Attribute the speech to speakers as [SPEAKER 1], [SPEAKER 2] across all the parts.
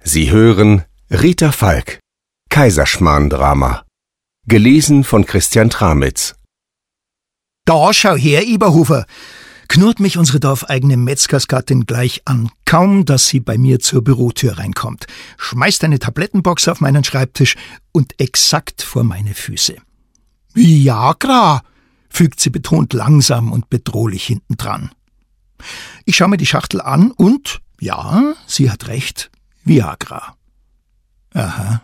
[SPEAKER 1] Sie hören Rita Falk, Kaiserschmarrn-Drama. Gelesen von Christian Tramitz.
[SPEAKER 2] Da schau her, Eberhofer, knurrt mich unsere dorfeigene Metzgersgattin gleich an, kaum dass sie bei mir zur Bürotür reinkommt, schmeißt eine Tablettenbox auf meinen Schreibtisch und exakt vor meine Füße. Viagra, fügt sie betont langsam und bedrohlich hintendran. Ich schaue mir die Schachtel an und, ja, sie hat recht, Viagra. Aha.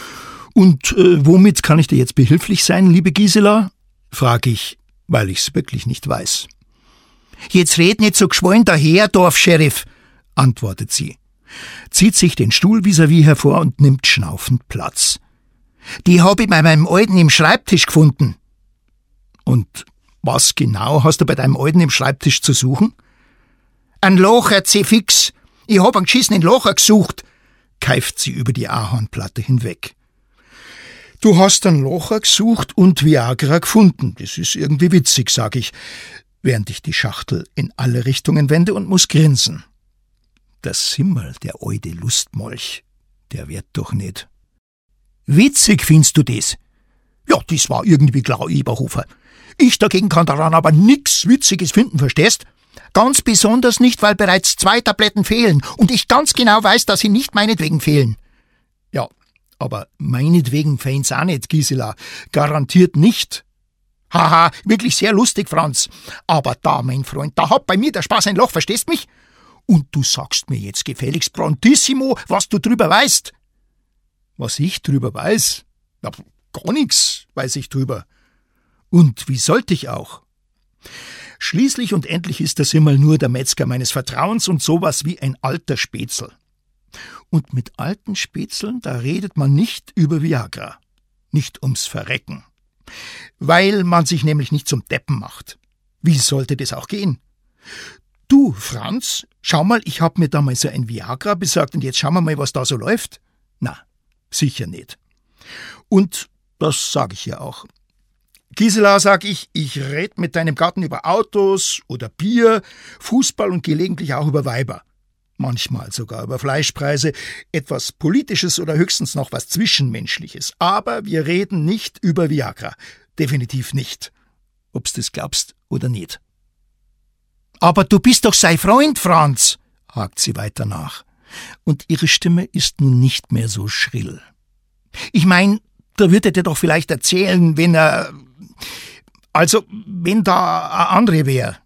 [SPEAKER 2] Und womit kann ich dir jetzt behilflich sein, liebe Gisela? Frage ich, weil ich's wirklich nicht weiß. Jetzt red nicht so geschwollen daher, Dorfscheriff, antwortet sie, zieht sich den Stuhl vis-à-vis hervor und nimmt schnaufend Platz. Die hab ich bei meinem Alten im Schreibtisch gefunden. Und was genau hast du bei deinem Alten im Schreibtisch zu suchen? Ein Locher, C-Fix. Ich hab einen geschissenen Locher gesucht, keift sie über die Ahornplatte hinweg. Du hast ein Locher gesucht und Viagra gefunden. Das ist irgendwie witzig, sag ich, während ich die Schachtel in alle Richtungen wende und muss grinsen. Der Simmel, der alte Lustmolch, der wird doch nicht. Witzig findest du das? Ja, das war irgendwie klar, Eberhofer. Ich dagegen kann daran aber nix Witziges finden, verstehst? Ganz besonders nicht, weil bereits 2 Tabletten fehlen und ich ganz genau weiß, dass sie nicht meinetwegen fehlen. Ja, aber meinetwegen fehlen's auch nicht, Gisela. Garantiert nicht. Haha, wirklich sehr lustig, Franz. Aber da, mein Freund, da hat bei mir der Spaß ein Loch, verstehst mich? Und du sagst mir jetzt gefälligst prontissimo, was du drüber weißt. Was ich drüber weiß? Ja, gar nix weiß ich drüber. Und wie sollte ich auch? Schließlich und endlich ist der Simmel nur der Metzger meines Vertrauens und sowas wie ein alter Spätzl. Und mit alten Spätzln, da redet man nicht über Viagra. Nicht ums Verrecken. Weil man sich nämlich nicht zum Deppen macht. Wie sollte das auch gehen? Du, Franz, schau mal, ich hab mir da mal so ein Viagra besorgt und jetzt schauen wir mal, was da so läuft. Na, sicher nicht. Und das sag ich ja auch. Gisela, sag ich red mit deinem Gatten über Autos oder Bier, Fußball und gelegentlich auch über Weiber. Manchmal sogar über Fleischpreise, etwas Politisches oder höchstens noch was Zwischenmenschliches. Aber wir reden nicht über Viagra. Definitiv nicht. Ob's das glaubst oder nicht. Aber du bist doch sein Freund, Franz, hakt sie weiter nach. Und ihre Stimme ist nun nicht mehr so schrill. Ich mein, da wird er dir doch vielleicht erzählen, wenn da eine andere wäre.